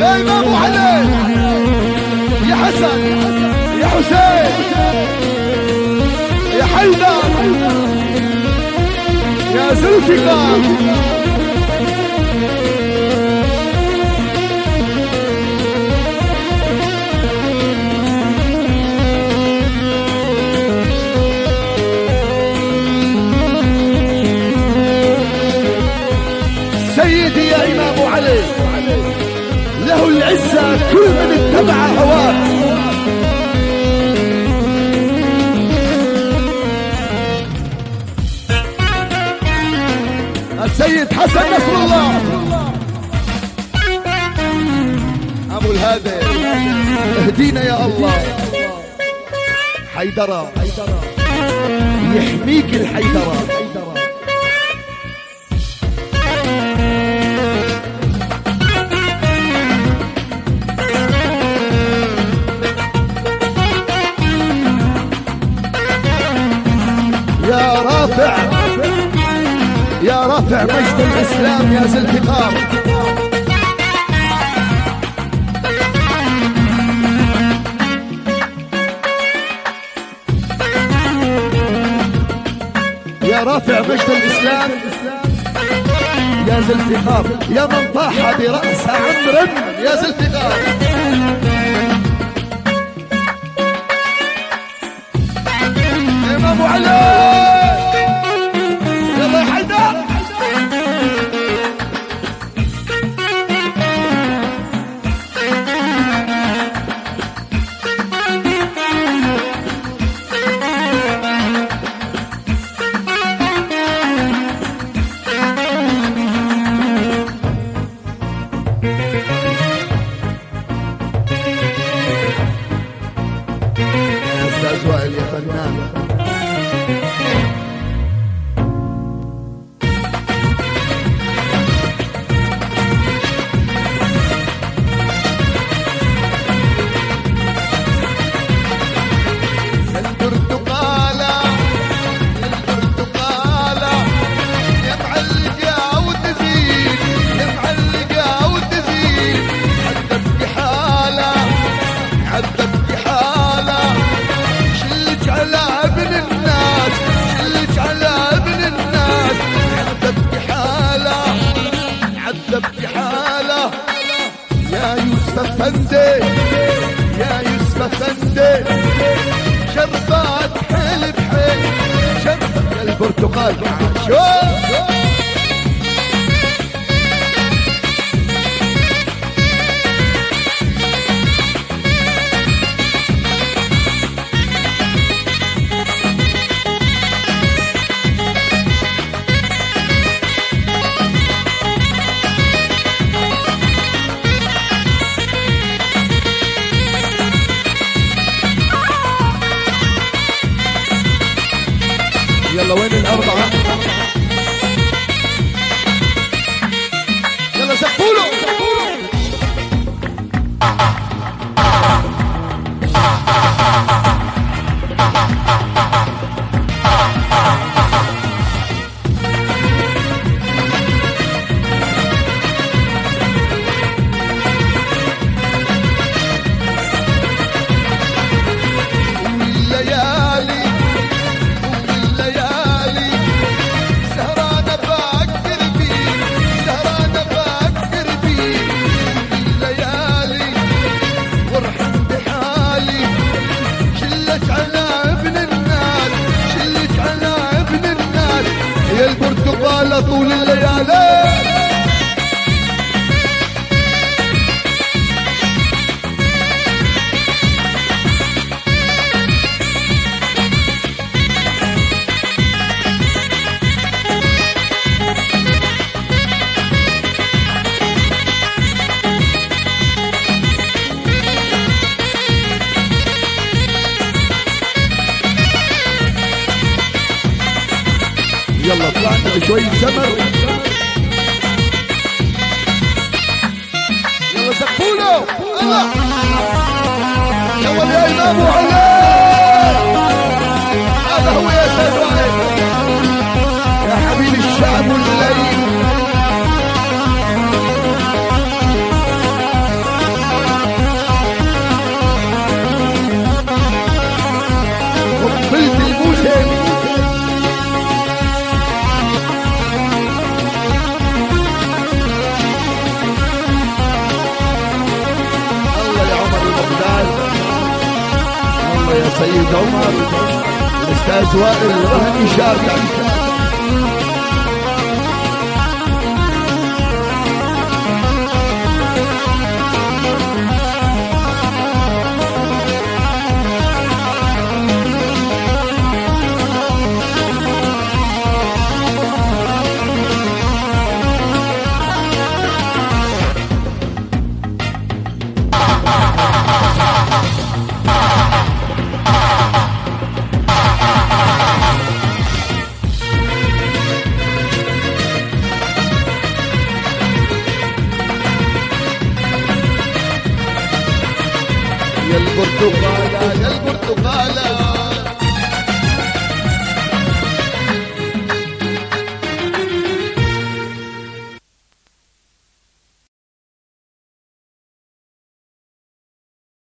يا إمام علي، يا حسن، يا حسين، يا حيدر، يا ذوالفقار. سيدي يا إمام علي، له العزة كل من اتبع هواه. السيد حسن نصر الله أبو الهادي، اهدينا يا الله. حيدرة يحميك الحيدرة. يا رافع مجد الإسلام يا ذا الفقار. يا رافع مجد الإسلام يا ذا الفقار، يا من طاح برأس عمرو يا ذا الفقار. إمام علي يلا يا حيدر. يا أستاذ وائل يا فنان. يا يوسف أفندي، يا يوسف أفندي، شربات حيل بحيل، شربات البرتقال شوف. يلا وين الأربعة؟ يلا زقولوا. البرتقالة طول الليالي. يلا طلعنا بشوية سمر. يلا سقفوله. يلا يا إمام علي، هذا هو يا أستاذ وائل يا حبيب الشعب والليل. عمر الاستاذ وائل رهني شاركك. يا البرتقالة يا البرتقالة